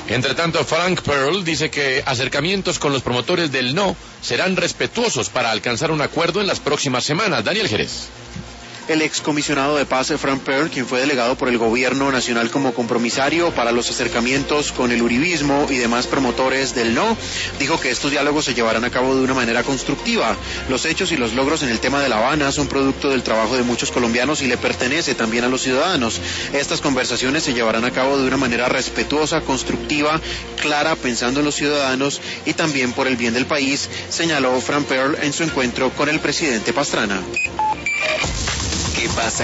Entre tanto, Frank Pearl dice que acercamientos con los promotores del no serán respetuosos para alcanzar un acuerdo en las próximas semanas. Daniel Jerez. El excomisionado de paz Frank Pearl, quien fue delegado por el gobierno nacional como compromisario para los acercamientos con el uribismo y demás promotores del no, dijo que estos diálogos se llevarán a cabo de una manera constructiva. Los hechos y los logros en el tema de La Habana son producto del trabajo de muchos colombianos y le pertenece también a los ciudadanos. Estas conversaciones se llevarán a cabo de una manera respetuosa, constructiva, clara, pensando en los ciudadanos y también por el bien del país, señaló Frank Pearl en su encuentro con el presidente Pastrana. ¿Qué pasa